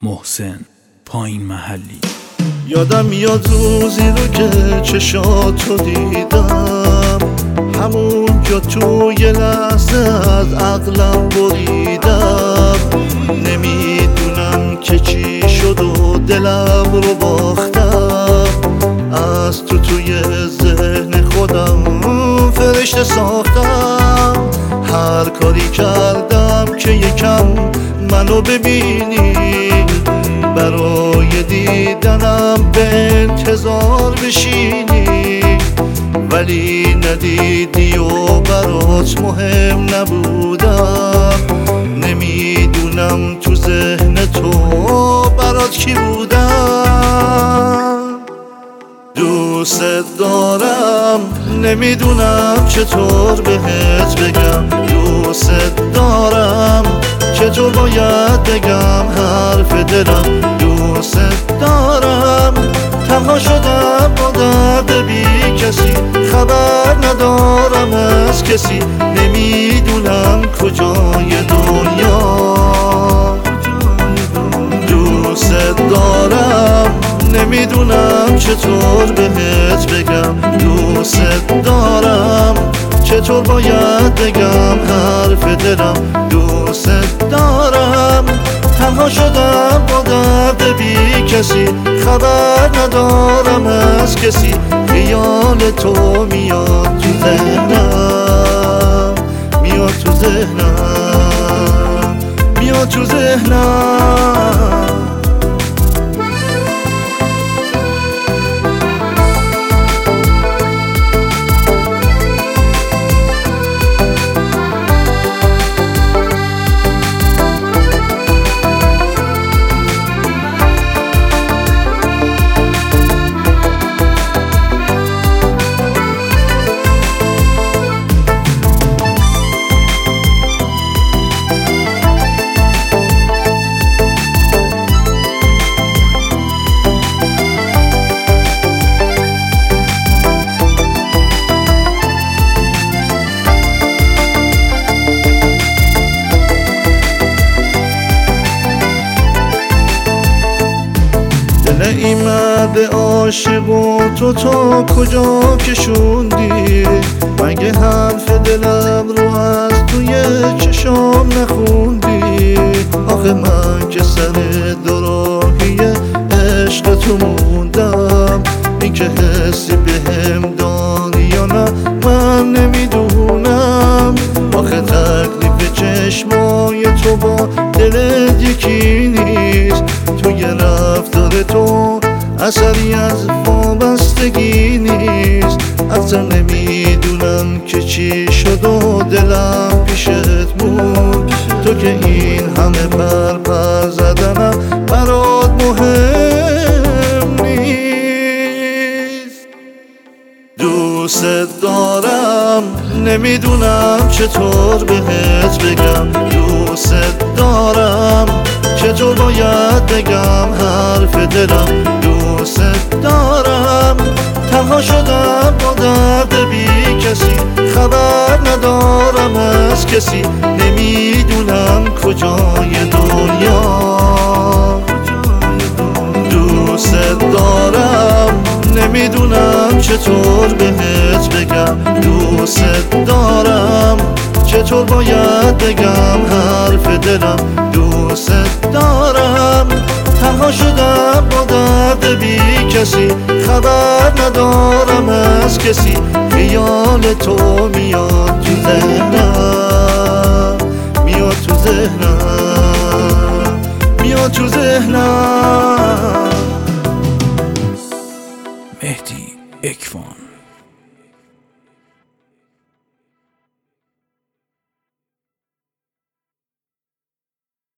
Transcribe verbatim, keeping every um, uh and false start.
محسن پایین محلی. یادم میاد روزی رو که چشاتو دیدم، همون جا تو یه لحظه از عقلم بریدم. نمیدونم که چی شد و دلم رو باختم، از تو توی ذهن خودم فرشته ساختم. هر کاری کردم که یکم منو ببینی، برای دیدنم به انتظار بشینی، ولی ندیدی و برات مهم نبودم. نمیدونم تو ذهن تو برات کی بودم. دوست دارم نمیدونم چطور بهت بگم، دوست دارم چطور باید بگم حرف دلم. دوست دارم تنها شدم با درد بی کسی، خبر ندارم از کسی، نمیدونم کجای دنیا. دوست دارم نمیدونم چطور بهت بگم، دوست دارم چطور باید بگم حرف دلم. دوست دارم تنها شدم با درد بی کسی، خبر ندارم از کسی، خیال تو میاد تو ذهنم، میاد تو ذهنم، میاد تو ذهنم. ای مرد عاشق و تو تا کجا کشوندی؟ مگه حرف دلم رو از توی چشام نخوندی؟ آخه من که سر دوراهی عشق تو موندم، این که حسی بهم داری یا نه من نمیدونم. آخه تکلیف چشمای تو با دلت یکی نیست، توی رفتار تو اثری از وابستگی نیست. اصلا نمیدونم که چی شد و دلم پیشت بود، تو که این همه پر پر زدنم برات مهم نیست. دوست دارم نمیدونم چطور بهت بگم، دوست دارم چطور باید بگم حرف دلم. دوست دارم تنها شدم با درد بی کسی، خبر ندارم از کسی، نمیدونم کجای دنیا. دوست دارم نمیدونم چطور بهت بگم، دوست دارم چطور باید بگم حرف دلم. دوست دارم تنها شدم با درد بی کسی، خبر ندارم از کسی، خیال تو میاد تو ذهنم، میاد تو ذهنم، میاد تو ذهنم.